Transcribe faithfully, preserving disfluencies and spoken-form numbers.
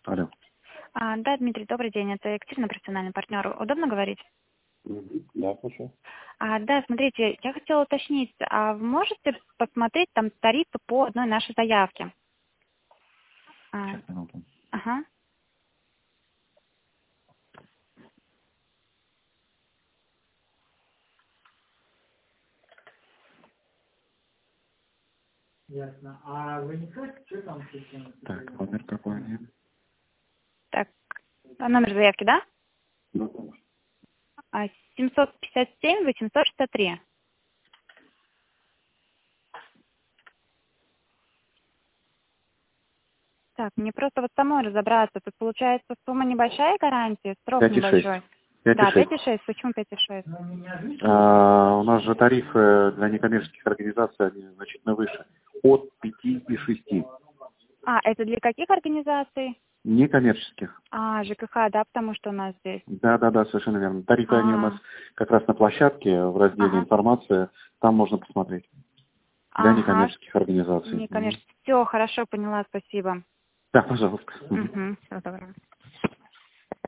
Алло. А, да, Дмитрий, добрый день. Это Екатерина, профессиональный партнер. Удобно говорить? Мгм. Да, слушаю. А, да, смотрите, я хотела уточнить, а вы можете посмотреть там тарифы по одной нашей заявке? А, Сейчас, минуту. ага. Ясно. А вы не слышите, что там случилось? Так, номер какой? Так, а номер заявки, да? Да, конечно. А, семьсот пятьдесят семь восемьсот шестьдесят три. Так, мне просто вот самой разобраться. Тут получается сумма небольшая гарантия, срок пять и шесть. небольшой. пять и Да, шесть. пять и шесть. Почему пять и шесть? Ну, меня жить, А, у нас же тарифы для некоммерческих организаций они значительно выше. От пяти и шести. А, это для каких организаций? Некоммерческих. А, ЖКХ, да, потому что у нас здесь. Да, да, да, совершенно верно. Тарифы они у нас А, как раз на площадке в разделе ага, информация. Там можно посмотреть. Для ага, некоммерческих организаций. Мгм. некоммерческий. Все, хорошо, поняла, спасибо. Да, пожалуйста. Мгм. Угу, всего доброго.